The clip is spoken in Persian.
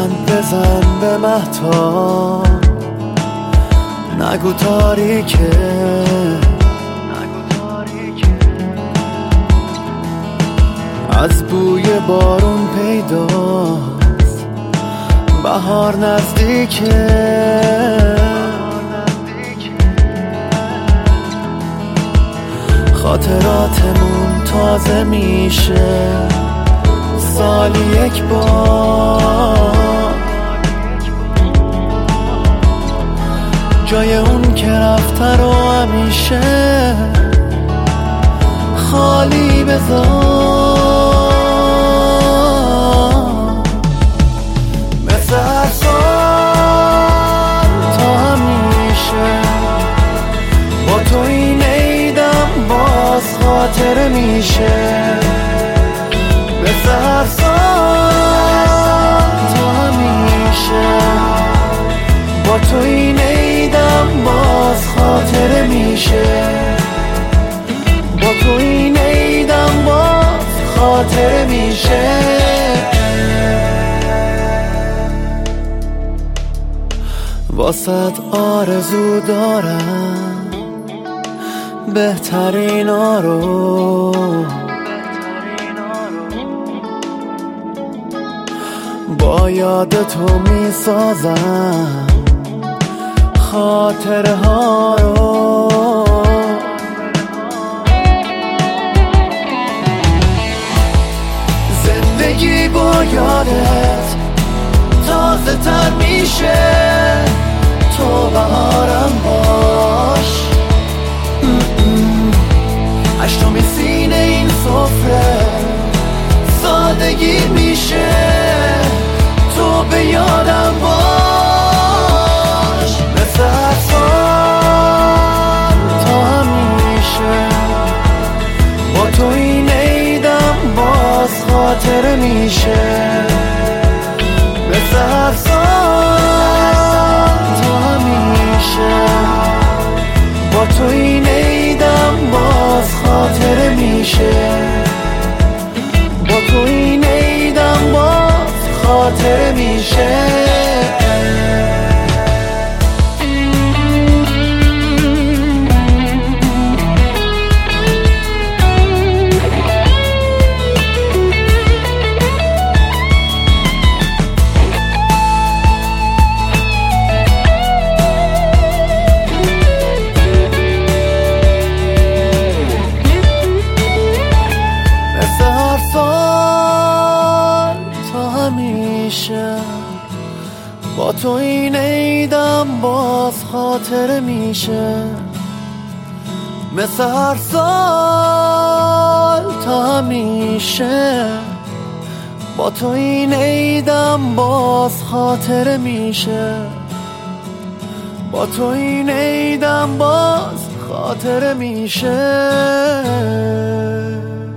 چند بزن به مهتاب، نگو تاریکه، از بوی بارون پیداست بهار نزدیکه. خاطراتمون تازه میشه سالی یک بار، جای اون که رفته رو همیشه خالی بذار. مثل هر سال تا همیشه با تو این عیدم باز خاطره میشه. مثل هر سال تا همیشه با تو این عیدم باز خاطره میشه. با تو این عیدم باز خاطره میشه. واسه آرزو دارم بهترینا رو، با یاد تو میسازم خاطره ها رو. زندگی با یادت تازه تر میشه، تو بهارم باش. اشتم سینه این سفره سادگی میشه، تو به یادم باش. مثل هر سال تا همیشه با تو این عیدم باز خاطره میشه. مثل هر سال تا همیشه با تو این عیدم باز خاطره میشه. با تو این عیدم باز خاطره میشه. با تو این عیدم باز خاطره میشه. مثل هر سال تا همیشه با تو این عیدم باز خاطره میشه. با تو این عیدم باز خاطره میشه.